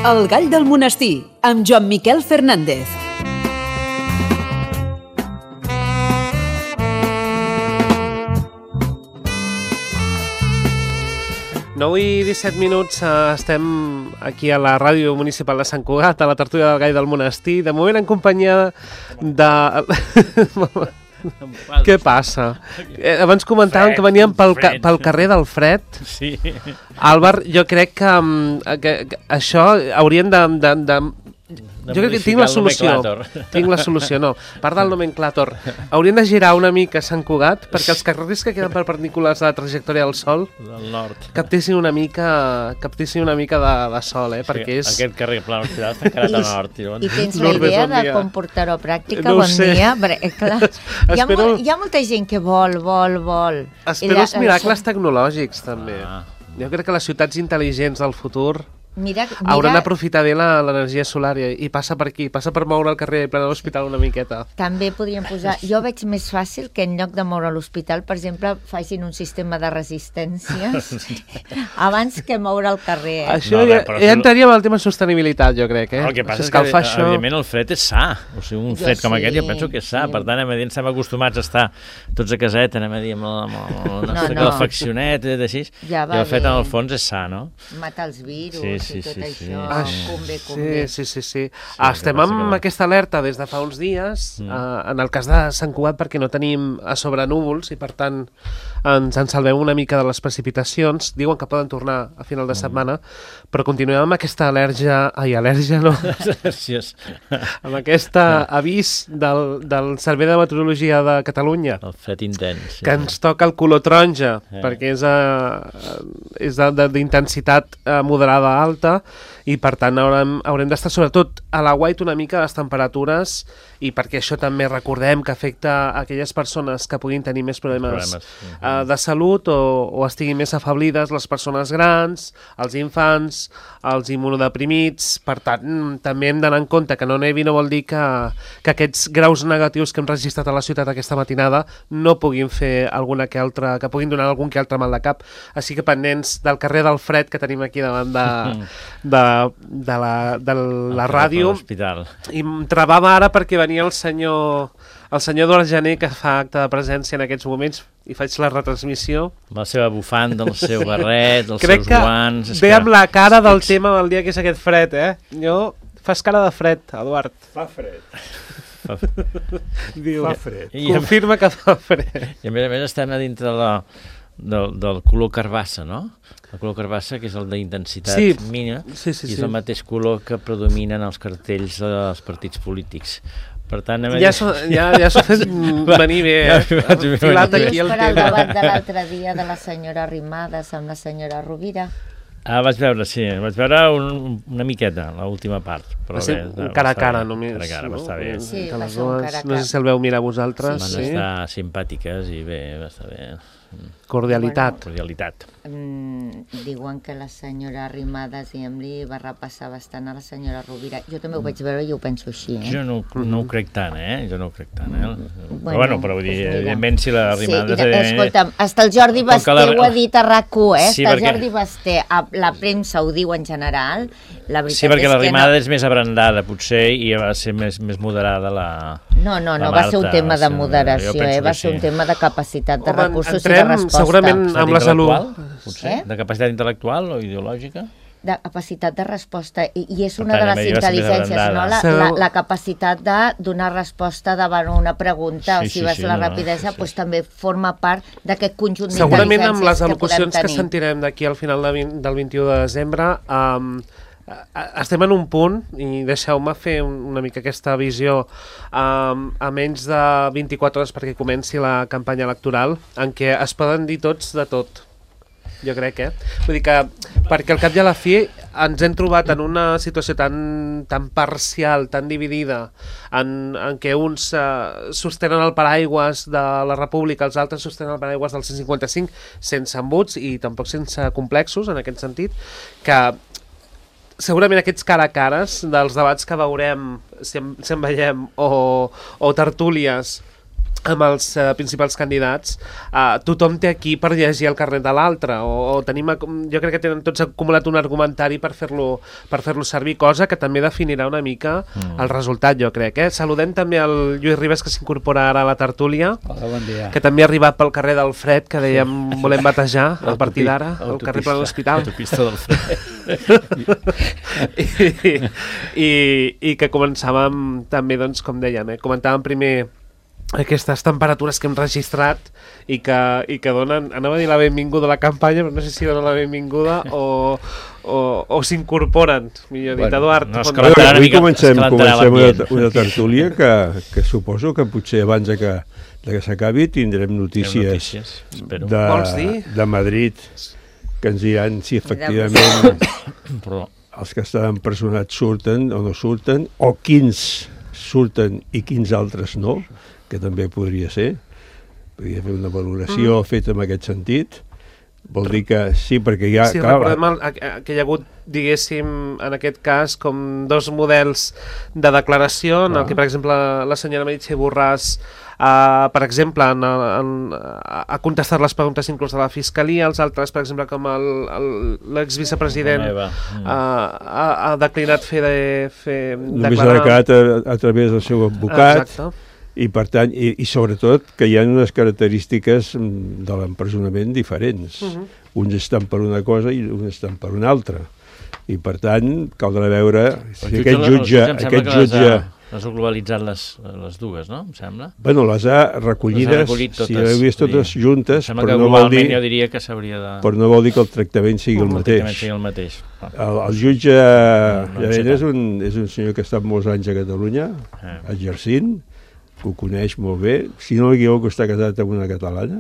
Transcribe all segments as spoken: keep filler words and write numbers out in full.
El gall del monestir, amb Joan Miquel Fernández. nou i disset minuts, estem aquí a la ràdio municipal de Sant Cugat, a la tertúlia del gall del monestir, de moment en companyia de... Què passa? Eh, abans comentàvem que veníem pel, ca pel carrer del Fred. Sí. Àlvar, jo crec que, que, que això haurien de... de, de jo crec que tinc la solució. Tinc la solució, no. Part del nomenclàtor. Haurien de girar una mica Sant Cugat perquè els carrers que queden perpendiculars a la trajectòria del sol del nord captessin una mica captessin una mica de, de sol, eh? Sí, perquè és... Aquest carrer Pla Hospital està encarat al nord. I, i tens la idea de com portar-ho a pràctica? No bon sé. dia. Perquè, clar, hi, ha Espero... molt, hi ha molta gent que vol, vol, vol. Espero la, els miracles la... tecnològics, també. Ah. Jo crec que les ciutats intel·ligents del futur Mira, mira... hauran d'aprofitar bé l'energia solar i, i passa per aquí, passa per moure el carrer ple de l'hospital una miqueta. També podríem posar... Jo veig més fàcil que en lloc de moure l'hospital, per exemple, facin un sistema de resistència abans que moure el carrer. Eh? Això No, ja, però ja si- entraria amb el tema sostenibilitat, jo crec. Eh? El que passa és que, Escalfar això... evidentment, el fred és sa. O sigui, un Jo fred com sí, aquest jo penso que és sa. sí. Per tant, anem a dir, estem acostumats a estar tots a caseta, anem a dir, amb, el, amb, el, amb la No, nostra no. calefaccionet, i així. Ja va I el fred, bé. en el fons, és sa, no? Matar els virus Sí, i sí, tot sí, sí. això. Ah, Convé, convé. sí, sí, sí, sí. el que Estem passa amb que no. aquesta alerta des de fa uns dies, Mm. eh, en el cas de Sant Cugat, perquè no tenim a sobre núvols i, per tant, ens en salvem una mica de les precipitacions. Diuen que poden tornar a final de setmana, però continuem amb aquesta al·lèrgia... Ai, al·lèrgia no. Gràcies. amb aquest avís del, del Servei de Meteorologia de Catalunya, El fred intens. Sí. que ens toca el color taronja, Eh. perquè és, uh, és d'intensitat uh, moderada alta, i per tant haurem, haurem d'estar sobretot a l'aguait una mica les temperatures, i perquè això també recordem que afecta a aquelles persones que puguin tenir més problemes, Problemes, uh, de salut o, o estiguin més afeblides, les persones grans, els infants, els immunodeprimits. Per tant, també hem d'anar en compte que no nevi no vol dir que, que aquests graus negatius que hem registrat a la ciutat aquesta matinada no puguin fer alguna que altra, que puguin donar algun que altre mal de cap. Així que pendents del carrer del Fred que tenim aquí davant de, de, de la, de la ràdio. L'hospital. I em trabava ara perquè venia el senyor el senyor Eduard Jané, que fa acte de presència en aquests moments, i faig la retransmissió. Amb la seva bufanda, el seu barret, els Crec seus que guants... és ve que- amb la cara del tema del dia que és aquest fred, eh? Jo... Fas cara de fred, Eduard. Fa fred. Diu, Fa fred. I a, confirma que fa fred. I a més a més estem a dintre de la, del, del color carbassa, no? El color carbassa, que és el d'intensitat Sí. mínima, Sí, sí, i és sí. el mateix color que predomina en els cartells dels partits polítics. Per tant, anem a Ja dir- s'ho ja, ja s'ho fet venir bé, eh? Ja, ja, ja, Filat ja. aquí el per al tema. debat de l'altre dia de la senyora Arrimadas amb la senyora Rovira. Ah, vaig veure, sí, vaig veure un, una miqueta, l'última part. Però Va ser bé, un va cara a estar cara, bé, només. Cara a cara, va estar bé. Sí, Entre va les ser un dues. cara a No sé cara. si el veu mirar vosaltres. Van Sí. estar simpàtiques i bé, va estar bé. Cordialitat. Cordialitat. Mm, diuen que la senyora Arrimadas i li va repassar bastant a la senyora Rovira. Jo també ho vaig veure i ho penso així, eh? Jo no, no ho crec tant, eh? Jo no ho crec tant, eh? Bueno, Però bueno, però vull dir, doncs mira. evidentment, si la Arrimadas... Sí, mira, eh, escolta'm, hasta el Jordi Com que Basté la- ho ha dit a RAC u, eh? Sí, Hasta el perquè- Jordi Basté, a la premsa ho diu en general, la veritat Sí, perquè és la que Arrimadas no. és més abrandada, potser, i va ser més, més moderada la... No, no, la no, va ser un Marta, tema va de ser- jo moderació, penso eh? que Va ser sí. un tema de capacitat de Home, recursos i de entrem resposta. segurament amb la salut. Intel·lectual, potser? Eh? De capacitat intel·lectual o ideològica? De capacitat de resposta, i, i és Per una tant, de a les mi va ser més intel·ligències, no? abrandada. La, Segur. la, la capacitat de donar resposta davant una pregunta, Sí, o si sí, vas sí, a la no, rapidesa, sí, doncs sí. també forma part d'aquest conjunt Segurament amb les d'intel·ligències que podem al·locucions que, tenir. sentirem d'aquí al final de, vint- del vint-i-u de desembre, um, estem en un punt, i deixeu-me fer un- una mica aquesta visió, um, a menys de vint-i-quatre hores perquè comenci la campanya electoral, en què es poden dir tots de tot. Jo crec, eh? Vull dir que, perquè al cap i a la fi ens hem trobat en una situació tan, tan parcial, tan dividida, en, en què uns eh, sostenen el paraigües de la República, els altres sostenen el paraigües del cent cinquanta-cinc, sense embuts i tampoc sense complexos, en aquest sentit, que segurament aquests cara a cares dels debats que veurem, si en, si en veiem, o, o tertúlies, amb els uh, principals candidats, uh, tothom té aquí per llegir el carnet de l'altre, o, o tenim, jo crec que tenen tots acumulat un argumentari per fer-lo per fer-lo servir, cosa que també definirà una mica mm. el resultat, jo crec. Eh? Saludem també el Lluís Ribes, que s'incorpora ara a la tertúlia. Hola, bon dia. Que també ha arribat pel carrer del Fred, que dèiem volem batejar a partir d'ara, el carrer Pla de l'Hospital. L'autopista del Fred. I, i, I que començàvem també, doncs, com dèiem, eh? comentàvem primer aquestes temperatures que hem registrat i que, i que donen, anava a dir la benvinguda a la campanya, però no sé si donen la benvinguda o, o, o s'incorporen, millor dit. Bueno, Eduard. No, bon... veure, avui comencem, comencem una, una tertúlia que, que suposo que potser abans de que, de que s'acabi tindrem notícies, notícies de, de Madrid que ens diran si efectivament però... els que estan empresonats surten o no surten, o quins surten i quins altres no, que també podria ser. Podria fer una valoració mm. feta en aquest sentit. Vol dir que sí, perquè hi ha... Sí, clar, recordem el, que hi ha hagut, diguéssim, en aquest cas, com dos models de declaració, en el que, per exemple, la senyora Meritxell Borràs, uh, per exemple, en, en, ha contestat les preguntes inclús de la Fiscalia, els altres, per exemple, com l'exvicepresident, uh, ha, ha declinat fer, de, fer només declarar... ha declarat a, a través del seu advocat. Exacte. I per tant, i, i sobretot que hi ha unes característiques de l'empresonament diferents. Uh-huh. Uns estan per una cosa i uns estan per una altra. I per tant, caldrà veure si aquest jutge... Aquest jutge les ha globalitzat les, les dues, no? Em sembla. Bueno, les ha recollides, les ha si les heu vist totes juntes, però no vol dir, jo diria que s'hauria de... però no vol dir que el tractament sigui el, el mateix. Tractament sigui el mateix. Ah. El, el jutge no, no és, un, és un senyor que ha estat molts anys a Catalunya, ah. exercint, que ho coneix molt bé, si no m'equivoco està casat amb una catalana,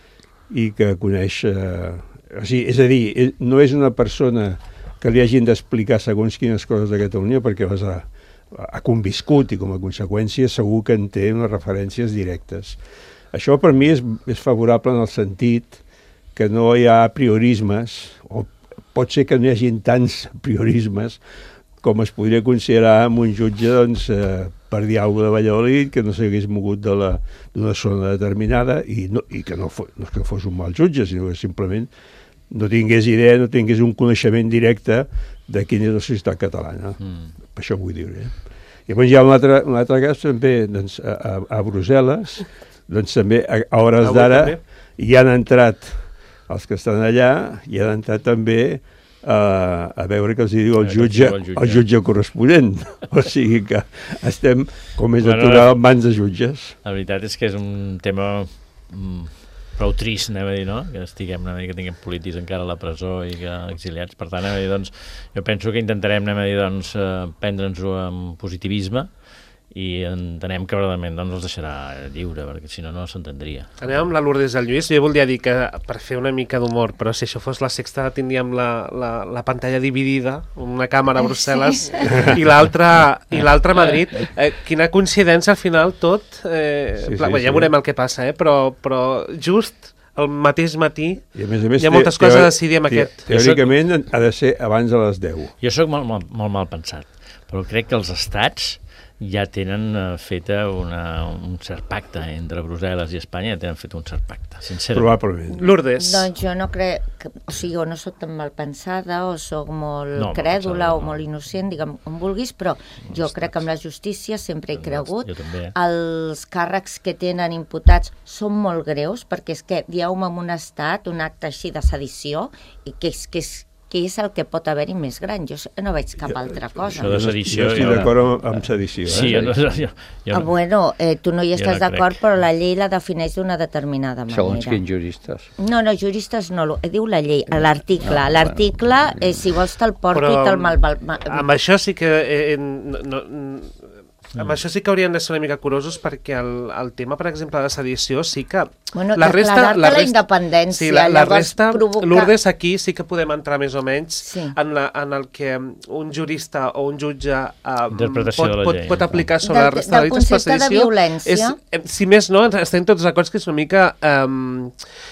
i que coneix... Eh, o sigui, és a dir, no és una persona que li hagin d'explicar segons quines coses de Catalunya, perquè les ha, ha conviscut i com a conseqüència segur que en té unes referències directes. Això per mi és, és favorable en el sentit que no hi ha priorismes, o pot ser que no hi hagi tants priorismes com es podria considerar amb un jutge, doncs, eh, per dir alguna de Valladolid, que no s'hagués mogut d'una zona determinada i, no, i que no, fos, no que fos un mal jutge, sinó que simplement no tingués idea, no tingués un coneixement directe de quina és la societat catalana. Mm. Per això vull dir. Eh? I llavors hi ha un altre, un altre cas també, doncs, a, a, a Brussel·les, doncs també a, a hores d'ara hi han entrat els que estan allà, hi han entrat també Uh, a veure què els diu el jutge, el jutge, el jutge corresponent. O sigui que estem, com és bueno, natural, en mans de jutges. La veritat és que és un tema mm, prou trist, anem a dir, no? Que estiguem, anem a dir, que tinguem polítics encara a la presó i que exiliats. Per tant, anem a dir, doncs, jo penso que intentarem, anem a dir, doncs, uh, prendre'ns-ho amb positivisme i entenem que verdaderament doncs, els deixarà lliure, perquè si no, no s'entendria. Anem amb la Lourdes del Lluís. Jo voldria dir que, per fer una mica d'humor, però si això fos la Sexta, tindríem la, la, la pantalla dividida, una càmera a Brussel·les sí. i l'altra i l'altra a Madrid. Eh, quina coincidència al final tot. Eh, sí, sí, ja veurem sí. el que passa, eh? però, però just el mateix matí I a més a més, hi ha moltes coses a decidir amb aquest. Teòricament ha de ser abans de les deu. Jo soc molt, molt, molt mal pensat, però crec que els estats ja tenen uh, feta una, un cert pacte entre Brussel·les i Espanya, ja tenen fet un cert pacte, sincerament. Probablement. Lourdes. Doncs jo no crec, que, o sigui, o no soc tan mal pensada, o soc molt no, crèdula, o no. molt innocent, digue'm com vulguis, però no jo crec que amb la justícia sempre he cregut. També, eh? Els càrrecs que tenen imputats són molt greus, perquè és que dieu-me en un estat un acte així de sedició, i que és que és que és el que pot haver-hi més gran. Jo no veig cap altra cosa. Això de sedició... Jo estic d'acord amb, amb sedició. Eh? Sí, jo no, jo, jo ah, no. Bueno, eh, tu no hi estàs no d'acord, però la llei la defineix d'una determinada manera. Segons quins juristes. No, no, juristes no, diu la llei, l'article. No, l'article, eh, si vols te'l porto però, i te'l mal... mal amb això sí que... Eh, no, no, amb això sí que haurien de ser una mica curosos, perquè el, el tema, per exemple, de sedició sí que... Bueno, la resta, la, resta, la independència, sí, la, la resta, provocar... Lourdes, aquí sí que podem entrar més o menys sí. en, la, en el que un jurista o un jutge uh, pot, pot, pot aplicar sobre del, la resta de delictes per sedició. De violència. És, si més no, estem tots d'acord que és una mica... Um,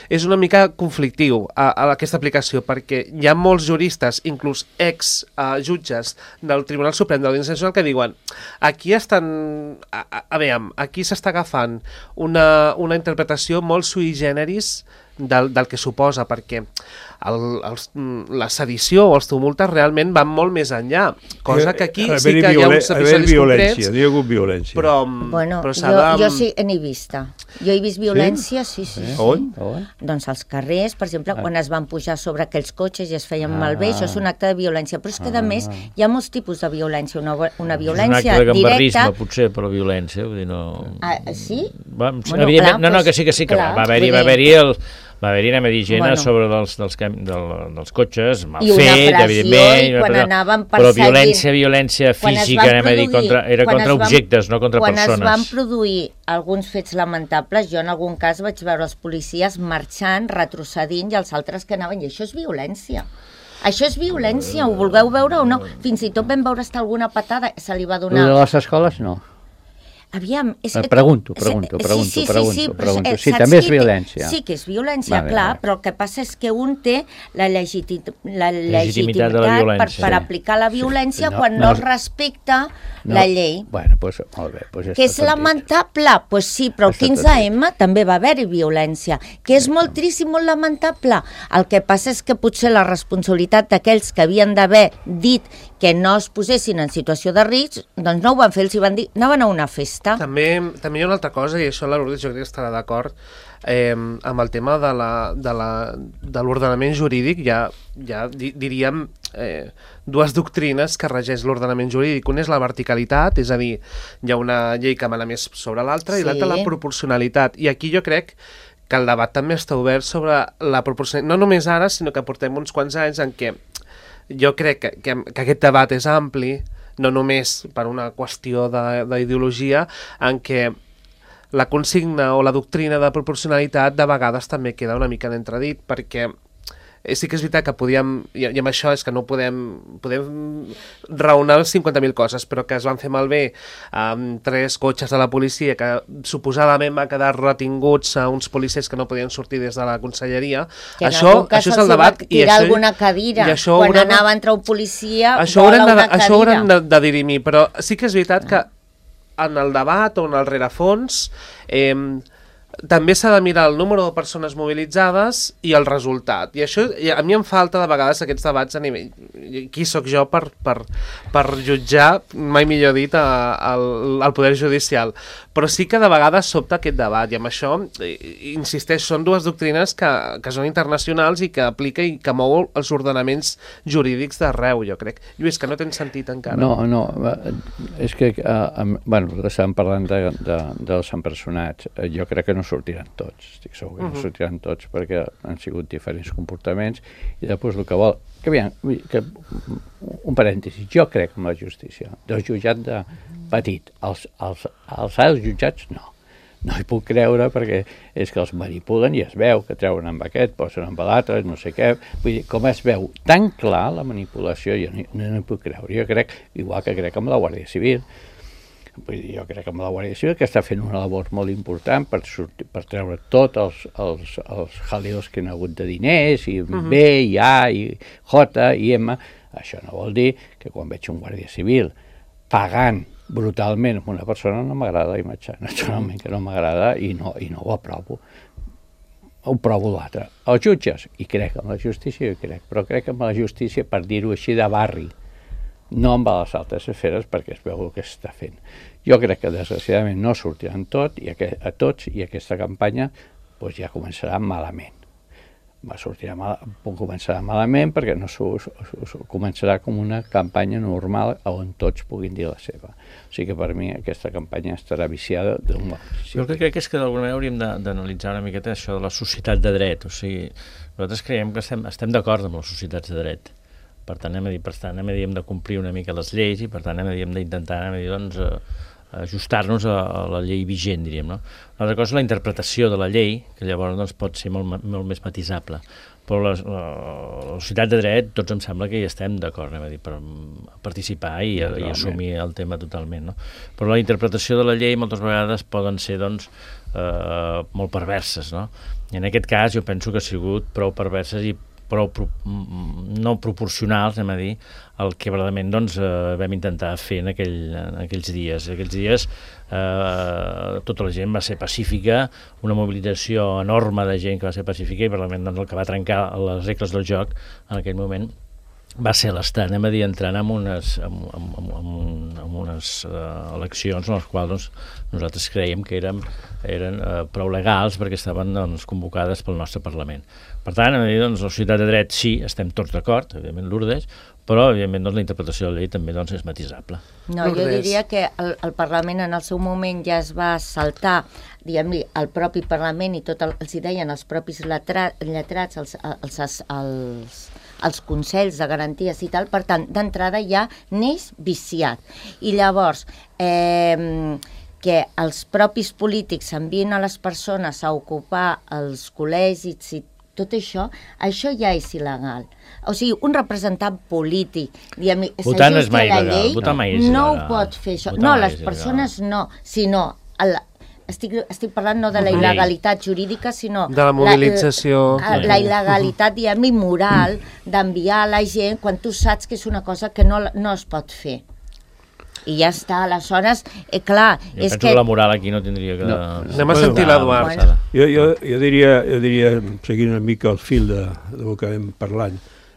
és una mica conflictiu a, a aquesta aplicació, perquè hi ha molts juristes, inclús ex-jutges uh, del Tribunal Suprem de l'Audiència Nacional, que diuen aquí estan, a, a, a veure, aquí s'està agafant una, una interpretació molt sui generis del, del que suposa, perquè el, els, la sedició o els tumultes realment van molt més enllà, cosa que aquí a sí que hi ha uns episodis concrets, hi ha hagut violència. però, bueno, però jo, de... jo sí n'he vista. Jo he vist violència, sí, sí. sí, sí. On? On? Doncs als carrers, per exemple, Ah. quan es van pujar sobre aquells cotxes i es feien Ah. malbé, això és un acte de violència. Però és que, a més, hi ha molts tipus de violència. Una, una És un violència acte de gambarrisme, directa... potser, però violència, vull dir, no... Ah, sí? Va, Bueno, evidentment, clar, no, no, doncs, que sí, que sí, que clar, va haver-hi vull va dir- haver-hi el... Va haver-hi, anem a dir, gent Bueno. sobre dels, dels, cam- del, dels cotxes, mal I una fet, pressió, evidentment. i quan però- anaven Però perseguint- violència, violència Quan es física, van anem a dir, produir- contra, era quan contra es van- objectes, no contra quan persones. es van produir alguns fets lamentables, jo en algun cas vaig veure els policies marxant, retrocedint, i els altres que anaven, i això és violència. Això és violència, ho vulgueu veure o no? Fins i tot vam veure hasta alguna patada, se li va Lo donar... de les escoles, no. Aviam, és Eh, que... pregunto, sí, pregunto, sí, pregunto, sí, sí, pregunto, sí, però, pregunto. eh, Sí, saps també és qui té- violència. Sí que és violència, Vale, clar, vale. però el que passa és que un té la, legiti la Legitimitat legitimitat de la per, violència. per aplicar la violència No, quan no no, és- es respecta No. la llei. Bueno, doncs pues, molt bé. Pues ja Que està és tot dit. lamentable? Doncs pues sí, però el Està tot quinze eme també va haver-hi violència, que és molt trist i molt lamentable. El que passa és que potser la responsabilitat d'aquells que havien d'haver dit que no es posessin en situació de risc, doncs no ho van fer, els hi van dir, anaven a una festa. També, també hi ha una altra cosa, i això la Lourdes jo crec que estarà d'acord, eh, amb el tema de la- de la- de l'ordenament jurídic. Hi ha, hi ha di, diríem, eh, dues doctrines que regeix l'ordenament jurídic. Una és la verticalitat, és a dir, hi ha una llei que mana més sobre l'altra, Sí. i l'altra la proporcionalitat. I aquí jo crec que el debat també està obert sobre la proporcionalitat, no només ara, sinó que portem uns quants anys en què jo crec que, que, que aquest debat és ampli, no només per una qüestió de- d'ideologia, en què la consigna o la doctrina de proporcionalitat de vegades també queda una mica en entredit, perquè eh, sí que és veritat que podíem, i, i amb això és que no podem, podem raonar cinquanta mil coses, però que es van fer malbé amb tres cotxes de la policia que suposadament van quedar retinguts a uns policies que no podien sortir des de la conselleria. Que en això, algun cas això és els el hi va debat. tirar alguna cadira. i això Quan haurà de- anava a entrar un policia, això vola haurem de, una això haurem cadira. de, de dirimir, però sí que és veritat que en el debat o en el rerefons eh, també s'ha de mirar el número de persones mobilitzades i el resultat. I això, i a mi em falta de vegades aquests debats a nivell... Qui sóc jo per, per, per jutjar, mai millor dit, a, al, al Poder Judicial. Però sí que de vegades sobta aquest debat, i amb això, eh, insisteix, són dues doctrines que, que són internacionals i que aplica i que mou els ordenaments jurídics d'arreu, jo crec. Lluís, que no tens sentit encara. No, no, eh, és que, uh, bueno, estàvem parlant de, de, dels empresonats. Eh, Jo crec que no sortiran tots, estic segur que no Mhm. sortiran tots, perquè han sigut diferents comportaments, i després el que vol... Que, aviam, que, un parèntesi, jo crec en la justícia, del jutjat de petit, els, els, els alts jutjats no. No hi puc creure perquè és que els manipulen i es veu que treuen amb aquest, posen amb l'altre, no sé què. Vull dir, com es veu tan clar la manipulació, jo no, no, no hi puc creure. Jo crec, igual que crec amb la Guàrdia Civil, vull dir, jo crec que amb la Guàrdia Civil que està fent una labor molt important per, sortir, per treure tots els, els, els jaleos que hi ha hagut de diners, i Mhm. B, i A, i J, i M. Això no vol dir que quan veig un Guàrdia Civil pagant brutalment amb una persona no m'agrada la imatge, naturalment que no m'agrada i no, i no ho aprovo. Ho provo l'altre. Els jutges, i crec en la justícia, jo crec, però crec en la justícia, per dir-ho així, de barri, no amb les altres esferes, perquè es veu el que s'està fent. Jo crec que desgraciadament no sortiran tot, i a, a tots, i aquesta campanya doncs, ja començarà malament. Va sortirà mal, començarà malament perquè no s'ho, començarà com una campanya normal on tots puguin dir la seva. O sigui que per mi aquesta campanya estarà viciada d'un bon principi. Jo el que crec és que d'alguna manera hauríem d'analitzar una miqueta això de la societat de dret. O sigui, nosaltres creiem que estem, estem d'acord amb les societats de dret. Per tant, anem a dir, per tant, anem a dir, hem de complir una mica les lleis i per tant, anem a dir, hem d'intentar, anem a dir, doncs, ajustar-nos a, a la llei vigent, diríem, no? Una altra cosa és la interpretació de la llei, que llavors doncs, pot ser molt, molt més matisable. Però la, la, la societat de dret, tots em sembla que hi estem d'acord, anem a dir, per participar i, i assumir el tema totalment, no? Però la interpretació de la llei moltes vegades poden ser, doncs, eh, molt perverses, no? I en aquest cas jo penso que ha sigut prou perverses i prou pro, no proporcionals, anem a dir, el que verdaderament doncs, eh, vam intentar fer en, aquell, en aquells dies. En aquells dies eh, tota la gent va ser pacífica, una mobilització enorme de gent que va ser pacífica i verdaderament doncs, el que va trencar les regles del joc en aquell moment va ser l'Estat, anem a dir, entrant en unes, en, en, en, en unes uh, eleccions en les quals doncs, nosaltres creiem que eren, eren uh, prou legals perquè estaven doncs, convocades pel nostre Parlament. Per tant, a dir, doncs, la societat de dret sí, estem tots d'acord, evidentment Lourdes, però evidentment doncs, la interpretació de la llei també doncs, és matisable. No, jo diria que el, el Parlament en el seu moment ja es va saltar, diguem-li, el propi Parlament i tot el, els hi deien els propis letra, lletrats, els, els, els, els els consells de garanties i tal, per tant, d'entrada ja neix viciat. I llavors, eh, que els propis polítics envien a les persones a ocupar els col·legis i tot això, això ja és il·legal. O sigui, un representant polític, diguem, votar no és mai la legal, llei, votar mai és no il·legal. ho pot fer això. Votar no, mai les és persones il·legal. no, sinó... El, Estic, estic parlant no de la il·legalitat jurídica, sinó de la mobilització. La, la, la il·legalitat, diguem-li, moral d'enviar a la gent quan tu saps que és una cosa que no, no es pot fer. I ja està, aleshores, eh, clar... Jo és penso que... que la moral aquí no tindria que... No. Anem a sentir l'Eduard. Bueno. Jo, jo, jo, diria, jo diria, seguint una mica el fil de, del que vam parlant,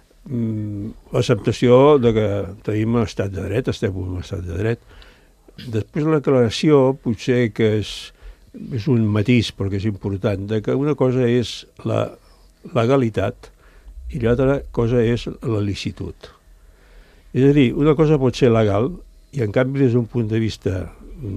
mm, l'acceptació de que tenim un estat de dret, estem en un estat de dret. Després la declaració potser que és és un matís, perquè és important, de que una cosa és la legalitat i l'altra cosa és la licitud. És a dir, una cosa pot ser legal i en canvi des d'un punt de vista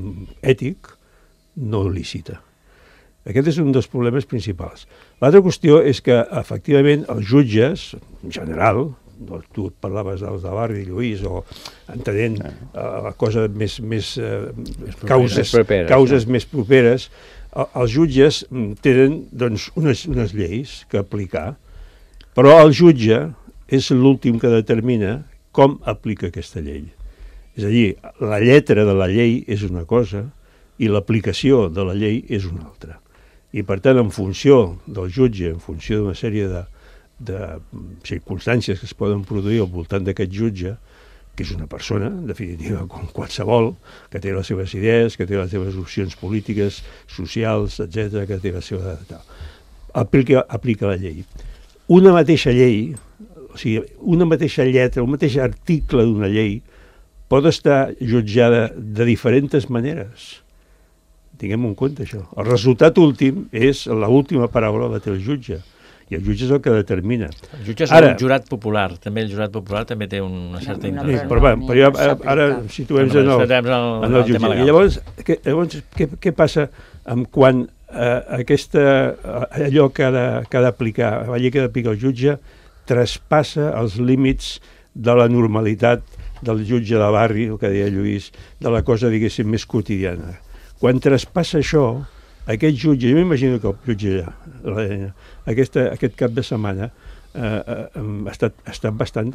ètic no lícita. Aquest és un dels problemes principals. L'altra qüestió és que efectivament els jutges, en general, tu parlaves dels de Barri, Lluís, o entenent uh, la cosa més, més, uh, causes, més properes, causes no? més properes, uh, els jutges tenen doncs, unes, unes lleis que aplicar, però el jutge és l'últim que determina com aplica aquesta llei. És a dir, la lletra de la llei és una cosa i l'aplicació de la llei és una altra. I per tant, en funció del jutge, en funció d'una sèrie de de circumstàncies que es poden produir al voltant d'aquest jutge, que és una persona, en definitiva, com qualsevol, que té les seves idees, que té les seves opcions polítiques, socials, etcètera, que té la seva... Aplica, aplica la llei. Una mateixa llei, o sigui, una mateixa lletra, un mateix article d'una llei, pot estar jutjada de diferents maneres. Tinguem en compte això. El resultat últim és l'última paraula la té el jutge. I el jutge és el que determina. El jutge és ara, un jurat popular, també el jurat popular també té una certa No, no, intervenció. Sí, però, va, però ja, ara situem en el, en el jutge. I llavors, què, llavors què, què passa amb quan eh, aquesta, allò que ha, de, que ha d'aplicar, la llei que ha d'aplicar el jutge, traspassa els límits de la normalitat del jutge de barri, el que deia Lluís, de la cosa, diguéssim, més quotidiana. Quan traspassa això, aquest jutge, jo m'imagino que el jutge la, aquesta, aquest cap de setmana eh, eh, ha, estat, ha estat bastant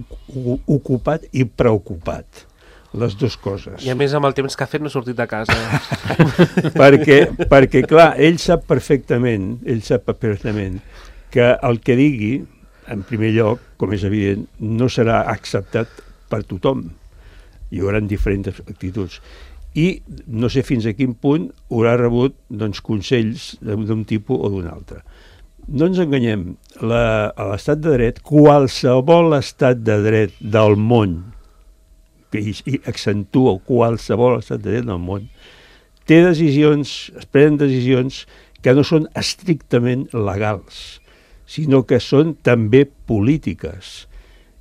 ocupat i preocupat, les dues coses. I a més amb el temps que ha fet no ha sortit de casa. perquè, perquè, clar, ell sap perfectament, ell sap perfectament que el que digui, en primer lloc, com és evident, no serà acceptat per tothom. Hi haurà diferents actituds. I no sé fins a quin punt haurà rebut doncs, consells d'un tipus o d'un altre. No ens enganyem, la, a l'estat de dret, qualsevol estat de dret del món, que i, i accentua qualsevol estat de dret del món, té decisions, es prenen decisions que no són estrictament legals, sinó que són també polítiques.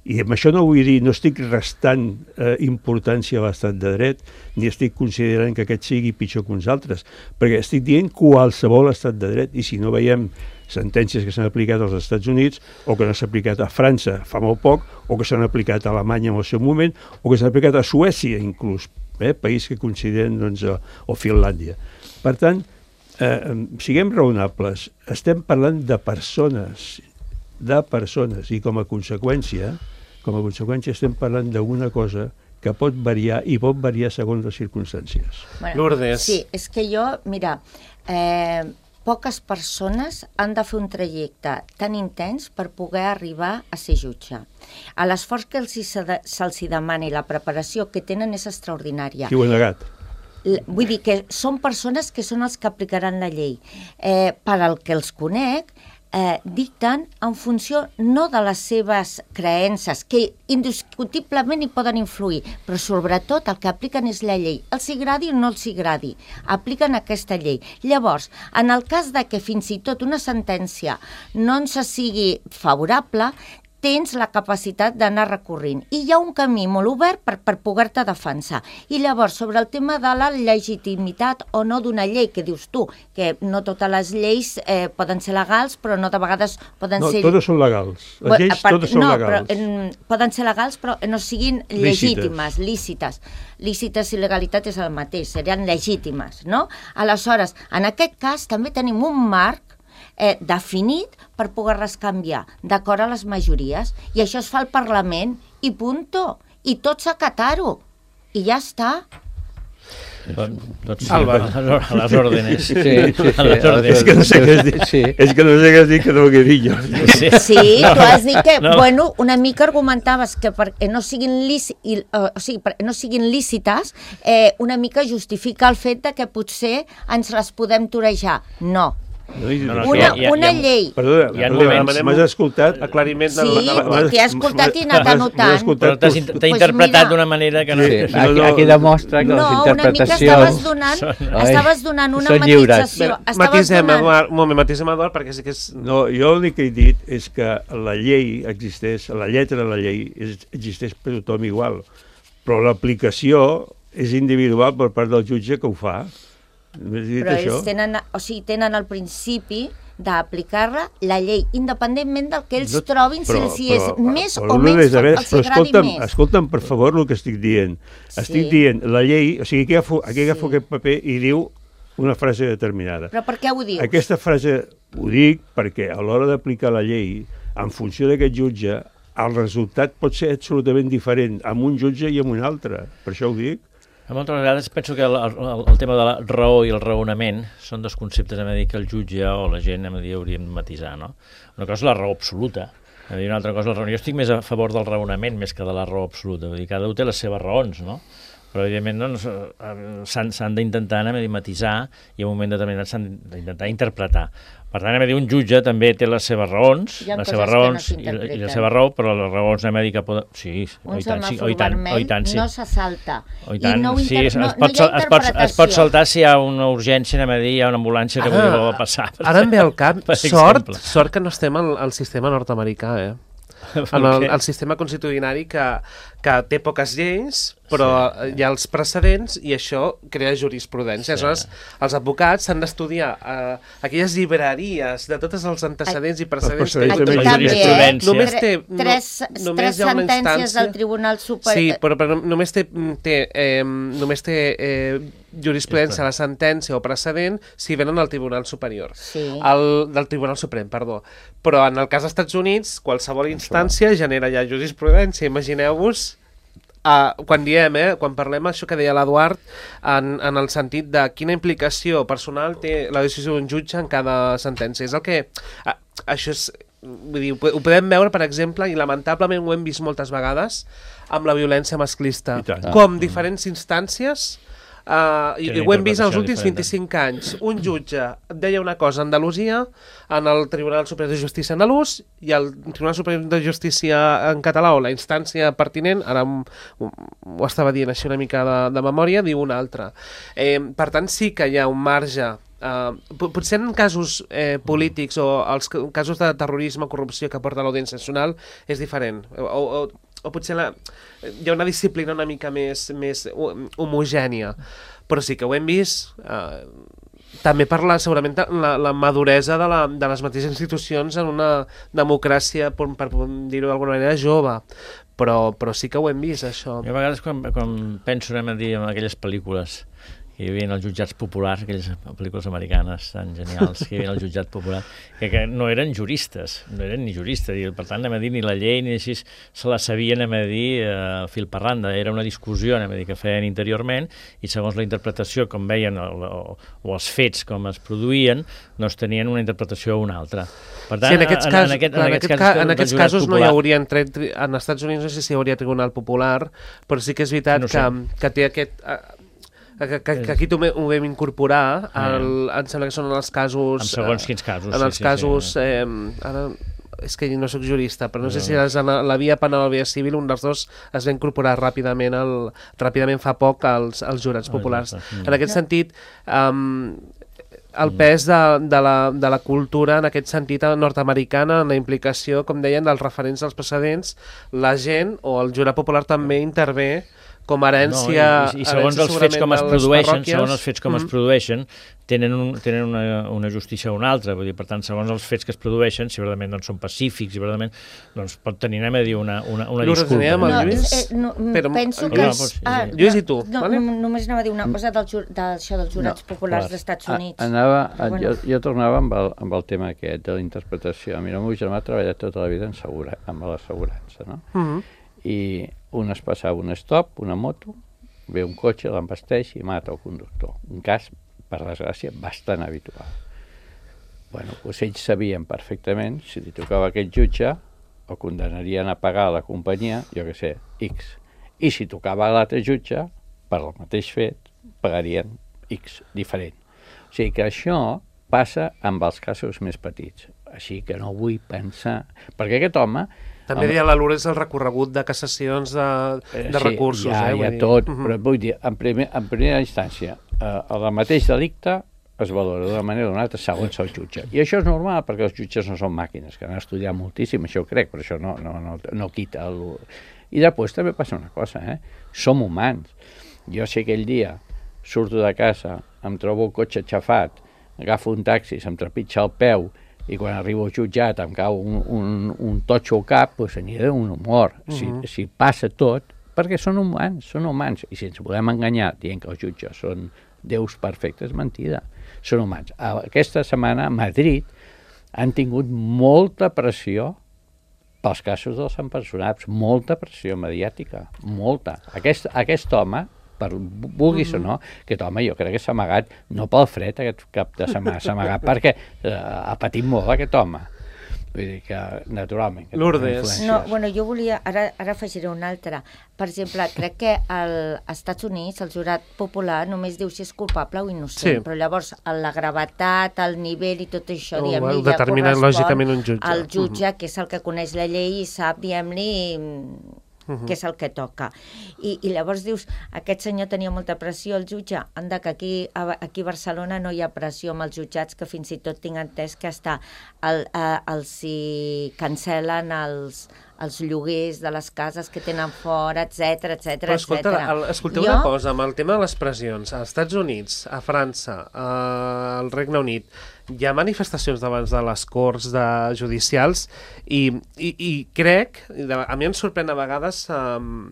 I amb això no vull dir, no estic restant eh, importància a l'estat de dret, ni estic considerant que aquest sigui pitjor que uns altres, perquè estic dient qualsevol estat de dret, i si no veiem sentències que s'han aplicat als Estats Units, o que no s'han aplicat a França fa molt poc, o que s'han aplicat a Alemanya en el seu moment, o que s'han aplicat a Suècia inclús, eh, país que consideren, doncs, o, o Finlàndia. Per tant, eh, siguem raonables, estem parlant de persones, de persones, i com a conseqüència, com a conseqüència estem parlant d'una cosa que pot variar i pot variar segons les circumstàncies. Bueno, Lourdes. sí, és que jo, mira, eh, poques persones han de fer un trajecte tan intens per poder arribar a ser jutge. A l'esforç que se'ls demana i la preparació que tenen és extraordinària. Qui ho ha negat? Vull dir que són persones que són els que aplicaran la llei. Eh, per al que els conec, Eh, dicten en funció no de les seves creences, que indiscutiblement hi poden influir, però sobretot el que apliquen és la llei. Els agradi o no els agradi, apliquen aquesta llei. Llavors, en el cas de que fins i tot una sentència no ens sigui favorable, tens la capacitat d'anar recorrent. I hi ha un camí molt obert per, per poder-te defensar. I llavors, sobre el tema de la legitimitat o no d'una llei, que dius tu, que no totes les lleis eh, poden ser legals, però no de vegades poden no, ser... No, totes són legals. Les lleis part... totes són no, legals. Però, en, poden ser legals, però no siguin legítimes, lícites. Lícites i legalitat és el mateix, serien legítimes, no? Aleshores, en aquest cas també tenim un marc Eh, definit per poder-les canviar d'acord a les majories, i això es fa al Parlament i punto, i tots acatar-ho i ja està. Tots Alba. a les òrdenes. Sí, sí, sí. A les òrdenes. És que no sé què has dit, Sí. és que no sé què has dit que no ho he dit jo. Sí. Sí, tu has dit que, No. bueno, una mica argumentaves que perquè no siguin, líci, i, uh, o sigui, perquè no siguin lícites, eh, una mica justifica el fet de que potser ens les podem torejar. No. No, no, no, Una, hi ha- una hi ha- llei... Perdona, Hi ha perdona, moments- m'has escoltat? Aclariment de Sí, la... m'has- t'he escoltat i he anat m'has- anotant. m'has escoltat Però t'has tu- in- t'ha Pues interpretat mira. d'una manera que no... Sí, no, aquí, no, aquí demostra que No, les una mica interpretacions... estaves donant, Ai, estaves donant una són lliures. matització. Bé, Estaves matisem, donant... Eduard, un moment, matisem, Eduard, perquè sí que és... No, jo l'únic que he dit és que la llei existeix, la lletra de la llei és, existeix per tothom igual, però l'aplicació és individual per part del jutge que ho fa. Només he dit Però això. ells tenen, o sigui, tenen el principi d'aplicar-la la llei, independentment del que ells No, trobin, si els hi és més però, o Lourdes, menys, a veure, els però agradi escolta'm, més. escolta'm, per favor, el que estic dient. Sí. Estic dient, la llei, o sigui, aquí agafo, aquí Sí. agafo aquest paper i diu una frase determinada. Però per què ho dius? Aquesta frase ho dic perquè a l'hora d'aplicar la llei, en funció d'aquest jutge, el resultat pot ser absolutament diferent amb un jutge i amb un altre. Per això ho dic. Moltes vegades penso que el, el, el tema de la raó i el raonament són dos conceptes, hem de dir, que el jutge o la gent, hem de dir, hauríem de matisar, no? Una cosa és la raó absoluta, hem de dir, una altra cosa és la raó. Jo estic més a favor del raonament més que de la raó absoluta, vull dir, cada un té les seves raons, no? Però, evidentment, doncs, s'han s'han d'intentar matisar i en un moment determinat s'han d'intentar interpretar. Per tant, hem de dir, un jutge també té les seves raons, Hi ha les coses seves que no raons i, s'interpreten. i la seva raó, però les raons hem de dir que poden... Sí, Un oi tant, sí, semàfor oi tant, oi vermell tant, sí. no se salta. Oh, i tant, I no, ho sí, inter... es, no, es, pot, no hi ha es, pot, es pot interpretació. saltar si hi ha una urgència, anem a dir, hi ha una ambulància que Ara- vol passar. Ara em ve al cap, Per sort, exemple. sort que no estem al, al sistema nord-americà, eh? En el, el sistema constitucionari que, que té poques lleis, però sí. hi ha els precedents i això crea jurisprudència. Sí. Aleshores, els advocats s'han d'estudiar eh, aquelles llibreries de tots els antecedents i precedents. Els que precedents Aquí també, també, jurisprudència. eh? Només té- no- tres, només tres hi ha una sentències instància. del Tribunal Superior. Sí, però, però només té, té, eh, només té eh, jurisprudència la sentència o precedent si venen al Tribunal Superior. Sí. El, del Tribunal Suprem, perdó. Però en el cas dels Estats Units, qualsevol instància genera ja jurisprudència. Imagineu-vos, uh, quan diem, eh, quan parlem això que deia l'Eduard, en, en el sentit de quina implicació personal té la decisió d'un jutge en cada sentència. És el que... Uh, això és... Vull dir, ho podem veure, per exemple, i lamentablement ho hem vist moltes vegades, amb la violència masclista. I tant. Com diferents instàncies... Uh, i, i ho hem vist en els últims Interpretació vint-i-cinc anys. Un jutge deia una cosa a Andalusia, en el Tribunal Superior de Justícia andalús, i el Tribunal Superior de Justícia en català, o la instància pertinent, ara ho, ho estava dient així una mica de, de memòria, diu una altra. Eh, per tant, sí que hi ha un marge Uh, potser en casos eh, polítics o els casos de terrorisme, corrupció que porta l'Audiència Nacional és diferent. O, o, o potser la, hi ha una disciplina una mica més, més homogènia. Però sí que ho hem vist... Uh, també per la, segurament la, la maduresa de, la, de les mateixes institucions en una democràcia, per, per dir-ho d'alguna manera, jove. Però, però sí que ho hem vist, això. Jo a vegades quan, quan penso, anem a dir, en aquelles pel·lícules que hi havia els jutjats populars, aquelles pel·lícules americanes tan genials, que hi havia el jutjat popular, que, que no eren juristes, no eren ni juristes, i per tant, anem a dir, ni la llei ni així se la sabien, anem a dir, eh, fil per randa. Era una discussió, anem a dir, que feien interiorment, i segons la interpretació, com veien, o, o, o els fets com es produïen, doncs tenien una interpretació o una altra. Per tant, sí, en aquests, cas, en, aquest, clar, en, aquest cas, ca, en aquests casos popular, no hi hauria, entre, en Estats Units no sé si hi hauria Tribunal Popular, però sí que és veritat no que, que té aquest... Que, que, que aquí ho vam incorporar, el, em sembla que són els casos... En segons quins casos. En els sí, casos... Sí, sí. Eh, ara, és que no sóc jurista, però no, no. sé si és en la via penal o la via civil, un dels dos es va incorporar ràpidament, el, ràpidament fa poc als, als jurats populars. Oh, en aquest sentit, um, el pes de, de, la, de la cultura, en aquest sentit nord-americana, en la implicació, com deien, dels referents als precedents, la gent o el jurat popular també intervé com a herència... No, i, i segons els fets com es produeixen, segons els fets com mm. es produeixen, tenen, un, tenen una, una justícia o una altra. Vull dir, per tant, segons els fets que es produeixen, si verdament doncs, són pacífics, si verdament doncs, pot tenir, anem a dir, una, una, una disculpa. Amb el Lluís? No, eh, no, però, penso que... que... És... Ah, Lluís i tu, no, vale? no, només anava a dir una cosa del, d'això dels jurats no, populars dels Estats Units. A, anava, a, bueno. jo, jo tornava amb el, amb el tema aquest de la interpretació. Mira, el meu germà ha treballat tota la vida en segura, amb l'assegurança, no? Mm -hmm. I un es passava un stop, una moto, ve un cotxe, l'embasteix i mata el conductor. Un cas, per desgràcia, bastant habitual. Bueno, doncs ells sabien perfectament si li tocava aquest jutge, el condenarien a pagar a la companyia, jo què sé, X. I si tocava a l'altre jutge, per el mateix fet, pagarien X, diferent. O sigui que això passa amb els casos més petits. Així que no vull pensar... Perquè aquest home... També deia la Lourdes el recorregut de cassacions de, de sí, recursos. Ja, eh, hi ha dir. tot, uh -huh. però vull dir, en, primer, en primera instància, eh, el mateix delicte es valora d'una manera o d'una altra segons el jutge. I això és normal, perquè els jutges no són màquines, que han estudiat moltíssim, això ho crec, però això no, no, no, no quita el... I després també passa una cosa, eh? Som humans. Jo si aquell dia surto de casa, em trobo el cotxe aixafat, agafo un taxi, se'm trepitja el peu, i quan arribo al jutjat em cau un, un, un totxo al cap, doncs aniré d'un humor. Uh -huh. si, si passa tot, perquè són humans, són humans. I si ens volem enganyar dient que els jutges són déus perfectes, mentida. Són humans. Aquesta setmana a Madrid han tingut molta pressió pels casos dels empresonats, molta pressió mediàtica, molta. Aquest, aquest home, per vulguis o no, aquest home jo crec que s'ha amagat, no pel fred aquest cap de setmana, s'ha amagat perquè eh, ha patit molt aquest home. Vull dir que, naturalment... Que Lourdes. No, bueno, jo volia... Ara, ara afegiré una altra. Per exemple, crec que als Estats Units el jurat popular només diu si és culpable o innocent, sí. Però llavors la gravetat, el nivell i tot això, oh, diguem-li, ja correspon lògicament un jutge. al jutge, uh -huh. que és el que coneix la llei i sap, diguem-li... Uh-huh. que és el que toca. I, I llavors dius, aquest senyor tenia molta pressió, el jutge, anda que aquí a, aquí a Barcelona no hi ha pressió amb els jutjats, que fins i tot tinc entès que està el, eh, els hi cancel·len els, els lloguers de les cases que tenen fora, etcètera, etcètera, Però escolta, etcètera. el, escolteu jo... una cosa, amb el tema de les pressions, als Estats Units, a França, a, al Regne Unit, hi ha manifestacions davant de les corts de judicials i, i, i crec, a mi em sorprèn a vegades um,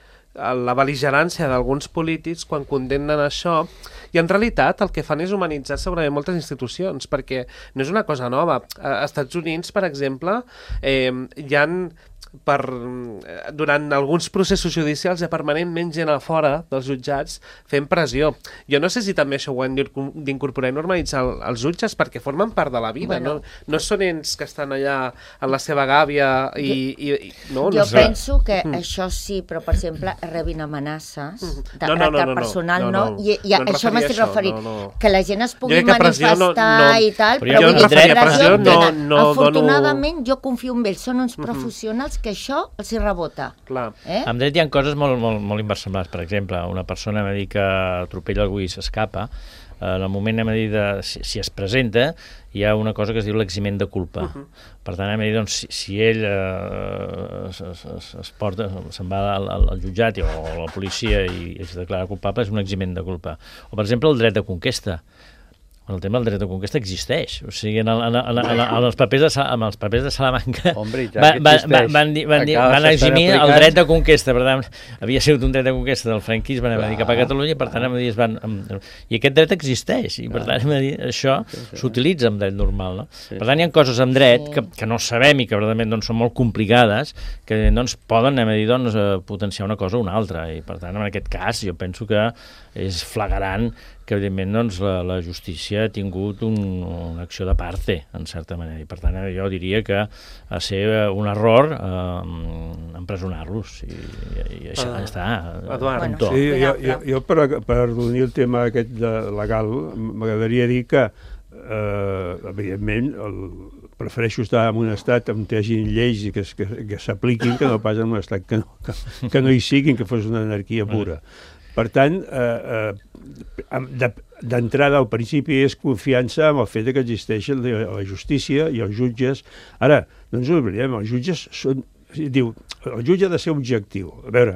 la bel·ligerància d'alguns polítics quan condemnen això, i en realitat el que fan és humanitzar segurament moltes institucions, perquè no és una cosa nova. A Estats Units, per exemple, eh, hi ha... Per, durant alguns processos judicials hi ha permanentment gent a fora dels jutjats fent pressió. Jo no sé si també això ho hem d'incorporar i normalitzar els jutges perquè formen part de la vida, bueno, no, no són ells que estan allà en la seva gàbia i... i, i no, jo no sé. penso que mm. això sí, però per exemple rebin amenaces de no, no, caràcter no, no, personal, no, no, no, i, i no això m'estic referint, no, no. que la gent es pugui que manifestar no, no, i tal, però, però jo vull dir, pressió, pressió no, no afortunadament dono... jo confio en ells, són uns professionals que això els hi rebota. Clar. Eh? En dret hi ha coses molt, molt, molt inversemblants. Per exemple, una persona va dir que atropella algú i s'escapa, en el moment, anem a dir, de, si, si es presenta, hi ha una cosa que es diu l'eximent de culpa. Uh -huh. Per tant, anem a dir, doncs, si, si ell eh, es, es, es porta, se'n va al, al, al jutjat o a la policia i es declara culpable, és un eximent de culpa. O, per exemple, el dret de conquesta. El tema del dret de conquesta existeix. O sigui, en, el, en, el, en, el, en els papers de, en els papers de Salamanca Hombre, va, va, va, van, dir, van, dir, van eximir el dret de conquesta. Per tant, havia sigut un dret de conquesta del franquisme, anem a dir, cap a Catalunya, i per tant, anem a dir, es van... I aquest dret existeix, i per tant, anem a dir, això s'utilitza en dret normal, no? Per tant, hi ha coses en dret que, que no sabem i que, verdament, doncs, són molt complicades, que doncs, poden, anem a dir, doncs, potenciar una cosa o una altra, i per tant, en aquest cas, jo penso que és flagrant que, evidentment, doncs, la, la justícia ha tingut un, una acció de parte, en certa manera, i per tant jo diria que ha de ser un error eh, empresonar-los, i, i, i això ah, està. Eduard. Bueno, sí, jo, jo, jo per, per unir el tema aquest de legal, m'agradaria dir que, eh, evidentment, el, prefereixo estar en un estat on hi hagi lleis i que, que, que s'apliquin que no pas en un estat que no, que, que no hi siguin, que fos una anarquia pura. Per tant, eh, eh, d'entrada al principi és confiança en el fet que existeix la justícia i els jutges. Ara, no ens oblidem, els jutges són... Diu, el jutge ha de ser objectiu. A veure,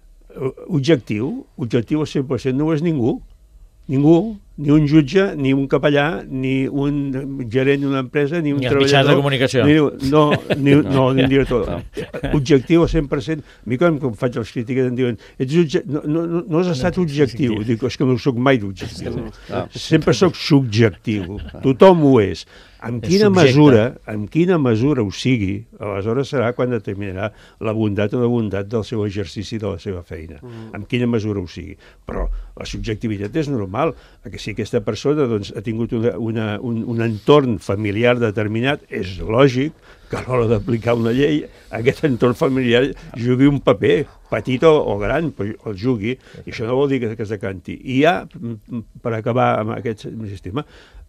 objectiu, objectiu al cent per cent no ho és ningú. Ningú, ni un jutge, ni un capellà, ni un gerent d'una empresa, ni un ni treballador... Ni els mitjans de comunicació. Ni, no, ni, no, ni un director. No. Objectiu al cent per cent. A mi quan, quan faig els crítiques em diuen ets objectiu, no, no, no has estat objectiu. Dic, és que no soc mai d'objectiu. Sempre soc subjectiu. Tothom ho és. En quina mesura, en quina mesura ho sigui, aleshores serà quan determinarà la bondat o la bondat del seu exercici de la seva feina. Mm. En quina mesura ho sigui. Però la subjectivitat és normal, que si aquesta persona doncs, ha tingut una, una, un, un entorn familiar determinat, és lògic que a l'hora d'aplicar una llei aquest entorn familiar jugui un paper, petit o, o gran, però el jugui, i això no vol dir que, que es decanti. I ja, per acabar amb aquest sistema,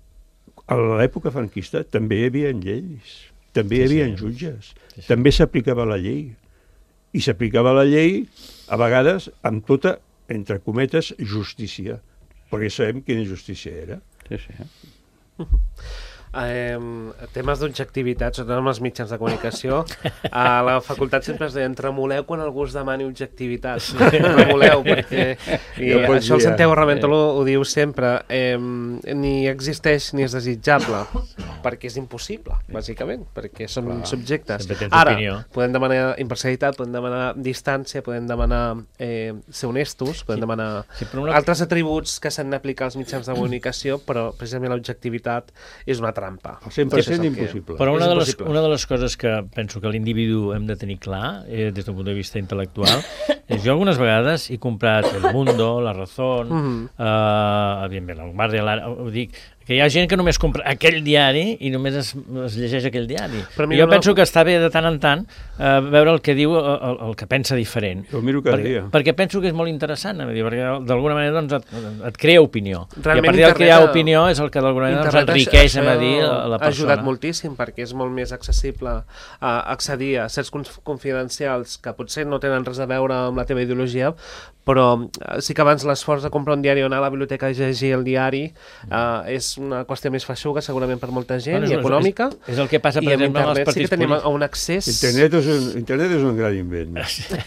a l'època franquista també hi havia lleis, també hi havia sí, sí. jutges, sí, sí. també s'aplicava la llei. I s'aplicava la llei, a vegades, amb tota, entre cometes, justícia, perquè sabem quina justícia era. Sí, sí. Eh, temes d'objectivitat, sobretot amb els mitjans de comunicació. A la facultat sempre es deien tremoleu quan algú us demani objectivitat. Tremoleu, perquè i no això el Santiago Ramentol ho, ho diu sempre, eh, ni existeix ni és desitjable, perquè és impossible, bàsicament, perquè som Clar, subjectes. Ara, opinió. Podem demanar imparcialitat, podem demanar distància, podem demanar eh, ser honestos, podem sí. demanar sí, una... altres atributs que s'han d'aplicar als mitjans de comunicació, però precisament l'objectivitat és una trampa. El cent per cent impossible. Però una de, les, una de les coses que penso que l'individu hem de tenir clar, eh, des d'un punt de vista intel·lectual, és jo algunes vegades he comprat El Mundo, La Razón, mm-hmm. eh, evidentment, El Guardia, ho dic, que hi ha gent que només compra aquell diari i només es, es llegeix aquell diari. Jo no... penso que està bé de tant en tant eh, veure el que diu, el, el que pensa diferent. Jo miro cada perquè, dia. Perquè penso que és molt interessant, dir, perquè d'alguna manera doncs, et, et crea opinió. Realment, I a partir de crear opinió és el que d'alguna manera doncs, enriqueix a dir la persona. Ha ajudat moltíssim perquè és molt més accessible a accedir a certs confidencials que potser no tenen res a veure amb la teva ideologia, però sí que abans l'esforç de comprar un diari o anar a la biblioteca a llegir el diari eh, és una qüestió més feixuga segurament per molta gent bueno, i econòmica. És, és el que passa, per exemple, amb els partits sí que tenim un accés... Internet és un, internet és un gran invent.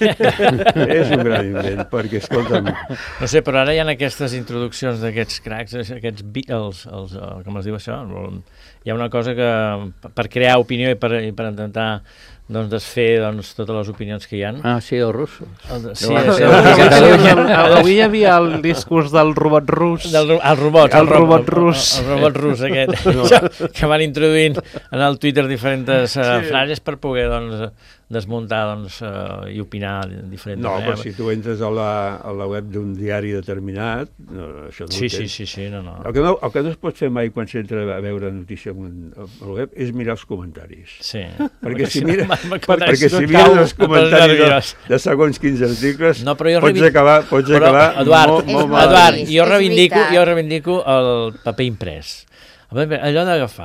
És un gran invent, perquè, escolta'm... No sé, però ara hi ha aquestes introduccions d'aquests cracs, aquests... Els, els, com es diu això? Hi ha una cosa que, per crear opinió i per, i per intentar... doncs desfer doncs, totes les opinions que hi ha. Ah, sí, els russos. El, sí, sí, sí, sí, avui hi havia el discurs del robot rus. Del, el robot, el, el robot rus. El, el robot rus aquest, no. que van introduint en el Twitter diferents uh, sí. frases per poder doncs, desmuntar doncs, uh, i opinar diferent. No, però si tu entres a la, a la web d'un diari determinat, no, això no sí, ho sí, tens. sí, sí, no, no. El que no, el que no es pot fer mai quan s'entra a veure notícia a la web és mirar els comentaris. Sí. Perquè si mira... Perquè si mires els comentaris de, de segons quins articles no, pots reivindico, acabar, pots però, acabar Eduard, molt, molt Eduard, jo reivindico, jo reivindico el paper imprès. Allò d'agafar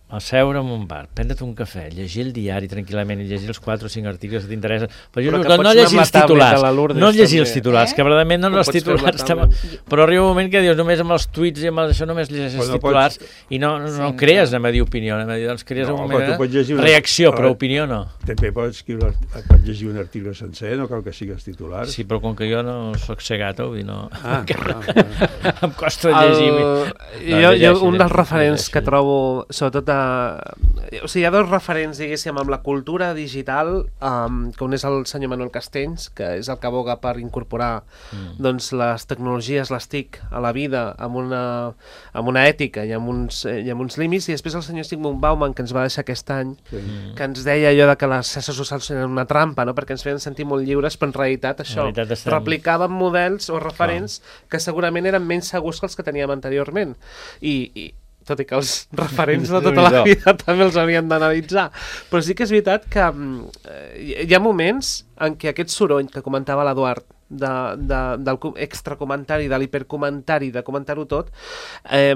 a seure en un bar, prendre't un cafè, llegir el diari tranquil·lament i llegir els quatre o cinc articles que t'interessen, però, jo Però no, que no pots llegir anar els amb la tablet titulars, a la Lourdes, no llegir els també. titulars, que verdaderament no, no Ho els pots fer amb la titulars, tablet. però arriba un moment que dius només amb els tuits i amb això només llegeixes Però els no titulars pots- i no, no, no Sí, crees, anem a dir opinió, anem a dir, doncs crees No, un però tu moment pots llegir de una- reacció, a però veure, opinió no. També pots, escriure, pots llegir un article sencer, no cal que sigues titulars. Sí, però com que jo no soc cegato, vull dir, no... Ah, no, no. em costa llegir. El, No, jo, llegeixi, jo, un dels llegeixi, referents llegeixi. que trobo, sobretot a... O sigui, hi ha dos referents, diguéssim, amb la cultura digital, um, que un és el senyor Manuel Castells, que és el que aboga per incorporar mm. doncs, les tecnologies, les T I C, a la vida, amb una, amb una ètica i amb, uns, eh, i amb uns límits, i després el senyor Sigmund Bauman, que ens va deixar aquest any, Sí. que ens deia allò de que les xarxes socials eren una trampa, no? Perquè ens feien sentir molt lliures, però en realitat això En realitat estem- replicàvem models o referents que segurament eren menys segurs que els que teníem anteriorment. I, i tot i que els referents de tota la vida també els haurien d'analitzar. Però sí que és veritat que eh, hi ha moments en què aquest soroll que comentava l'Eduard, de, de, del co- extracomentari, de l'hipercomentari, de comentar-ho tot, eh,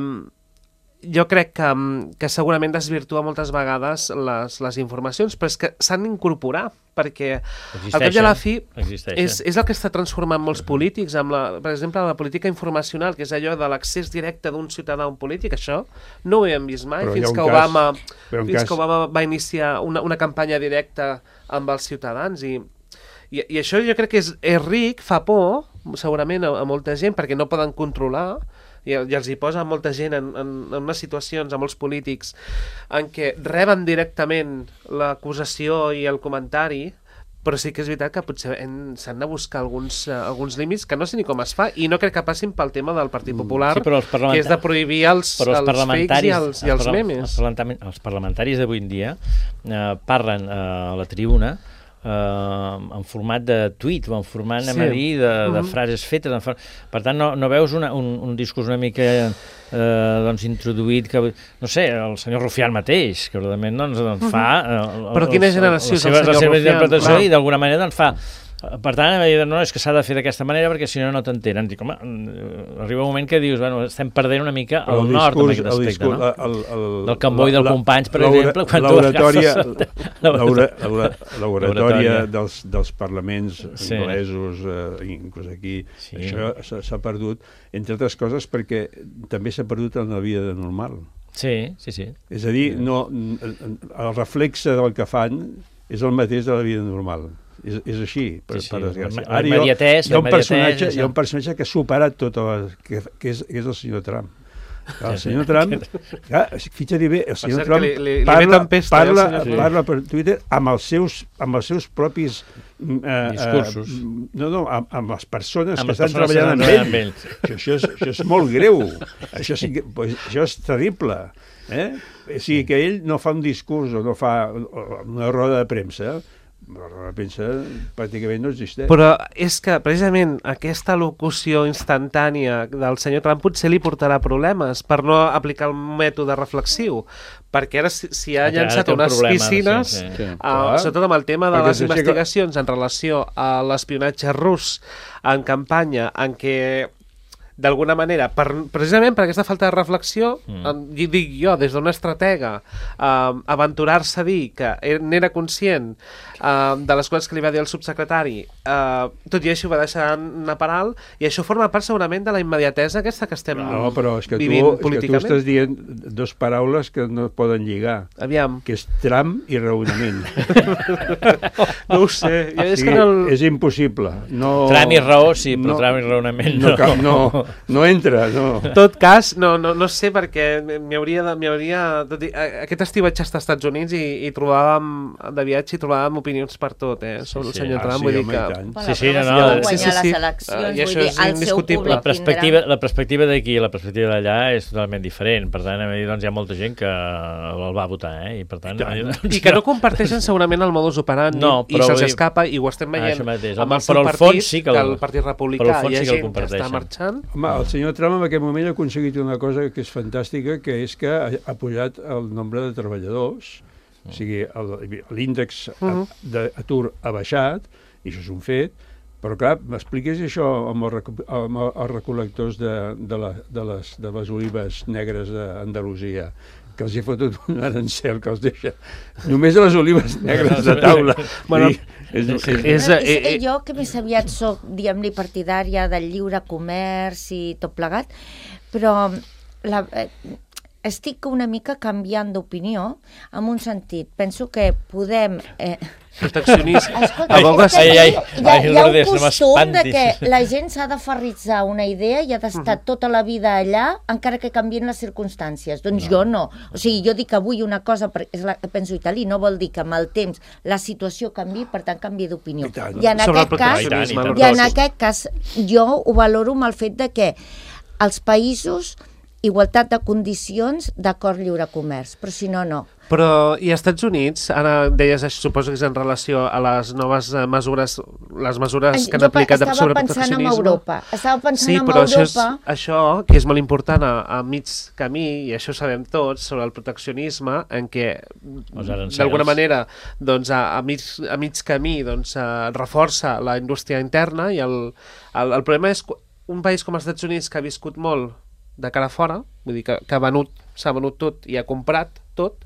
jo crec que, que segurament desvirtua moltes vegades les, les informacions, però és que s'han d'incorporar, perquè al cap i a la fi Existeixen. és, és el que està transformant molts polítics, amb la, per exemple, la política informacional, que és allò de l'accés directe d'un ciutadà a un polític. Això no ho hem vist mai, Però hi ha fins un que cas- Obama, però un fins cas- que Obama va iniciar una, una campanya directa amb els ciutadans, i, i, i això jo crec que és, és ric, fa por, segurament, a, a molta gent, perquè no poden controlar, i, i els hi posa molta gent en, en, en unes situacions, a molts polítics, en què reben directament l'acusació i el comentari, però sí que és veritat que potser hem- s'han de buscar alguns, uh, alguns límits que no sé ni com es fa, i no crec que passin pel tema del Partit Popular, Sí, però els parlamenta- que és de prohibir els, Però els els fakes i parlamentaris, els, i els parla- memes. Els, parlamentari- els parlamentaris d'avui en dia eh, parlen eh, a la tribuna eh, en format de tuit o en format, anem Sí. a dir, de, de Mhm. frases fetes. En for... Per tant, no, no veus una, un, un discurs una mica eh, doncs, introduït que, no sé, el senyor Rufián mateix, que realment doncs, doncs, fa... Eh, Però el- quina el- generació la és el seva, la senyor seva Rufián? interpretació Clar. i d'alguna manera doncs, fa... Per tant, em va dir, no, és que s'ha de fer d'aquesta manera perquè si no, no t'entenen. Dic, home, arriba un moment que dius, bueno, estem perdent una mica el, Però el nord en discurs- aquest el aspecte, discurs- no? el- el- Del Camboi del la- Companys, per l'ora- exemple, quan tu l'oratòria agafes el- l'ora- l'ora- l'oratòria L'oratòria. dels, dels parlaments Sí. anglesos, eh, inclús aquí, Sí. això s'ha- s'ha perdut, entre altres coses perquè també s'ha perdut en la vida normal. Sí, sí, sí. És a dir, no, el reflexe del que fan és el mateix de la vida normal. És, és així, per, Sí, sí. per desgràcia. La Ara jo- immediatesa, hi ha un la personatge, immediatesa, hi ha un personatge que ha superat tot el, que, que, és, que és el senyor Trump. Clar, el senyor Trump, clar, fixa-t'hi bé, el senyor cert que Trump li- li- li ve parla, tempesta, eh, el parla, senyor Trump. parla per Twitter amb els seus, amb els seus propis mm, eh, Discursos. Eh, no, no, amb, amb les persones Amb que les estan persones que treballant amb estan ell. treballant amb Això, això, és, això és molt greu. Això, sí que, pues, això és terrible. Eh? O sigui, que ell no fa un discurs o no fa una roda de premsa, la roda de premsa pràcticament no existeix. Però és que precisament aquesta locució instantània del senyor Trump potser li portarà problemes per no aplicar el mètode reflexiu, perquè ara si, si ha Ara- ara llançat té un unes problema, piscines, sí, sí. Sí, uh, clar. sobretot amb el tema de Perquè les s'aixeca- investigacions en relació a l'espionatge rus en campanya, en què d'alguna manera, per, precisament per aquesta falta de reflexió, mm. eh, dic jo, des d'una estratega, eh, aventurar-se a dir que n'era conscient eh, de les coses que li va dir el subsecretari, eh, tot i així ho va deixar anar per alt, i això forma part segurament de la immediatesa aquesta que estem No, però és que, tu, vivint és que tu políticament. estàs dient dos paraules que no es poden lligar, Aviam, que és tram i raonament. no ho sé, jo O és sigui, que en el... és impossible. No, Tram i raó, sí, però no, tram i raonament no. no. Cap, no, no entra, no. En tot cas, no, no, no sé, perquè m'hi hauria de... M'hi hauria de dir, a- aquest estiu vaig estar als Estats Units i, i trobàvem, de viatge, i trobàvem opinions per tot, eh, sobre Sí, el senyor Ah, Trump, sí, vull dir home, i que... tant. Sí, sí, no, no, guanyar sí, sí, sí. les eleccions, Ah, i vull això dir, és el seu indiscutible. públic La perspectiva, la perspectiva d'aquí i la perspectiva d'allà és totalment diferent. Per tant, a mi, doncs, hi ha molta gent que el va votar, eh? I, per tant, I tant. doncs, I que no comparteixen segurament el modus operandi, No, i però se'ls vull dir- escapa, i ho estem Ah, veient això mateix. amb Home, el seu però al partit, fons sí que el- el Partit Republicà, però al fons hi ha sí que el gent que està comparteixen. marxant. Home, el senyor Trump en aquest moment ha aconseguit una cosa que és fantàstica, que és que ha, ha pujat el nombre de treballadors, o sigui, el- l'índex Mhm. d'atur ha baixat, i això és un fet, però clar, m'expliques això amb els, reco- amb els recol·lectors de, de, la, de, les, de les olives negres d'Andalusia, que els he fotut un arancel que els deixa només a les olives negres de taula. Bueno, I és, és, és, És, eh, eh, jo que més aviat soc, diguem-li, partidària del lliure comerç i tot plegat, però la, eh, estic una mica canviant d'opinió en un sentit. Penso que podem... Eh, proteccionisme. Escolta, A vegades- és que Ai, ai, hi ha, ai, hi ha un Lourdes, no costum de que m'espantis. la gent s'ha de ferritzar una idea i ha d'estar tota la vida allà, encara que canvien les circumstàncies. Doncs jo no. O sigui, jo dic avui una cosa, perquè és la que penso italí, no vol dir que amb el temps la situació canvi, per tant canvi d'opinió. I tant. I en Sobre el aquest cas, proteccionisme, I tant, i tant. i en Lourdes. aquest cas jo ho valoro amb el fet de que els països, igualtat de condicions, d'acord lliure comerç, però si no, no. Però, i als Estats Units, ara deies, això, suposo que és en relació a les noves eh, mesures, les mesures que han Jo pe- aplicat estava sobre pensant en proteccionisme. Europa. Estava pensant Sí, en però això, és, Europa. això, que és molt important a, a mig camí, i això ho sabem tots, sobre el proteccionisme, en què, Els arancels. d'alguna manera, doncs, a, a, mig, a mig camí doncs, eh, reforça la indústria interna, i el, el, el problema és que un país com els Estats Units, que ha viscut molt de cara a fora, vull dir que, que ha venut, s'ha venut tot i ha comprat tot,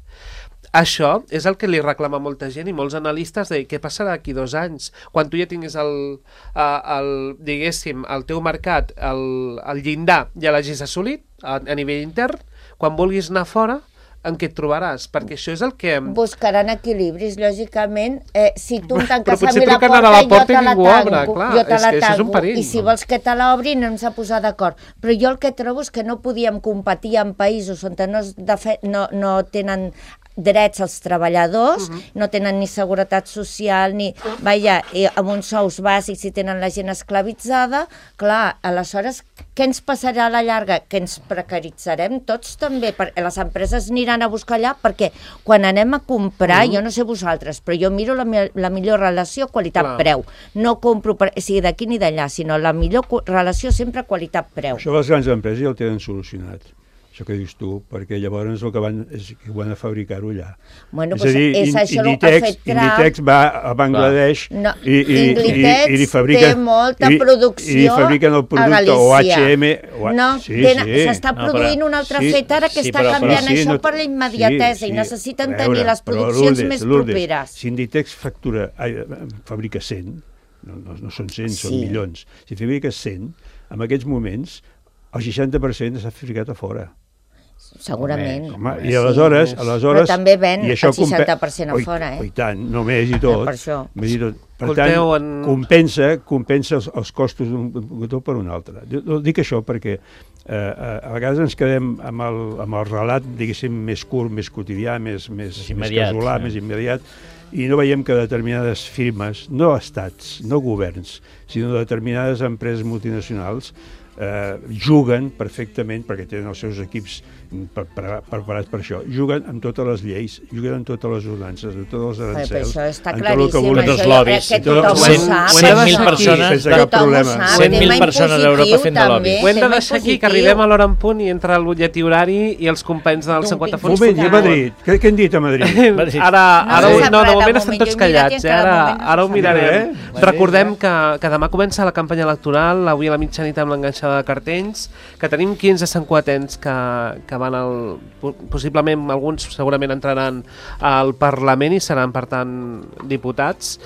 això és el que li reclama molta gent i molts analistes de què passarà d'aquí dos anys, quan tu ja tinguis el, el, diguéssim, el teu mercat, el, el llindar ja l'hagis assolit a, a nivell intern, quan vulguis anar fora, en què et trobaràs, perquè això és el que... Buscaran equilibris, lògicament. Eh, si tu em Però tanques a potser mi la truquen a porta, la jo porta te i la ningú obre, tanco, clar, jo te és la que això és un tanco, perill. i si vols que te l'obri no ens ha posat d'acord. Però jo el que trobo és que no podíem competir en països on no, es de fe, no, no tenen drets als treballadors, uh -huh. no tenen ni seguretat social, ni, vaja, i amb uns sous bàsics i tenen la gent esclavitzada, clar, aleshores, què ens passarà a la llarga? Que ens precaritzarem tots també, perquè les empreses aniran a buscar allà, perquè quan anem a comprar, uh -huh. jo no sé vosaltres, però jo miro la, la millor relació qualitat-preu. No compro, per, o sigui, d'aquí ni d'allà, sinó la millor relació sempre qualitat-preu. Això les grans empreses ja ho tenen solucionat. Això que dius tu, perquè llavors el que van és que van a fabricar-ho allà. Bueno, és pues a dir, és In- això el que ha Inditex, fet Trump. Inditex va a Bangladesh No, i, i, i, Inditex i, i li fabriquen, té molta i, producció i fabriquen el producte a o Galícia. H M o, No, sí, tenen- sí. s'està No, però- produint un altre sí, fet ara que sí, està però- canviant però sí, això no- per la immediatesa sí, i sí. necessiten A tenir veure, les però produccions Lourdes, més Lourdes, properes. Si Inditex factura, ai, fabrica cent, no, no, no són cent, són Sí. milions, si fabrica cent, en aquests moments el seixanta per cent s'ha fabricat a fora. Segurament. Home, i aleshores, Sí. aleshores... Però també ven i el això compe- seixanta per cent a Oi, fora, eh? oi tant, no més i tot. per això. Més i tot. Per Escolteu, tant, en- compensa, compensa els, els costos d'un productor per un altre. Jo dic això perquè eh, a vegades ens quedem amb el, amb el relat, diguéssim, més curt, més quotidià, més, més, més immediat, casolà, sí. més immediat, i no veiem que determinades firmes, no estats, no governs, sinó determinades empreses multinacionals eh, juguen perfectament, perquè tenen els seus equips per, per, preparats per això, juguen amb totes les lleis, juguen amb totes les ordenances, amb tots els Però arancels, això està amb tot el que claríssim, vulguin. Tots els això jo crec lobbies, que i tot- tothom ho cent- sap. cent això mil sí. persones, sense cap Tothom ho problema. sap, cent mil tema persones a Europa impositiu fent de lobby. també, Ho hem de tema deixar aquí, que impositiu. arribem a l'hora en punt i entra el butlletí horari i els companys del D'un cinquanta ping fons. Moment, i a Futbol. Madrid? Què, què han dit a Madrid? Madrid. Ara, No ara, se ho- sap no, de res, de moment estem moment. tots Jo he mirat i callats, eh? encara de Ara, moment no ara ho se sap mirarem. res. Recordem que, que demà comença la campanya electoral, avui a la mitjanit amb l'enganxada de cartells, que tenim quinze santcuatens que, que van al... possiblement alguns segurament entraran al Parlament i seran, per tant, diputats,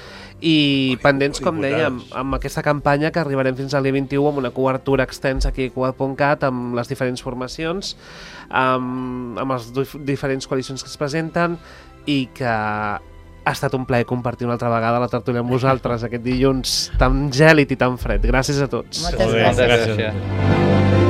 i pendents, com dèiem, amb aquesta campanya que arribarem fins al dia vint-i-u amb una cobertura extensa aquí a Cugat punt cat amb les diferents formacions, amb, amb les dif diferents coalicions que es presenten, i que ha estat un plaer compartir una altra vegada la tertúlia amb vosaltres aquest dilluns tan gèlid i tan fred. Gràcies a tots. Moltes Molt bé, gràcies. gràcies.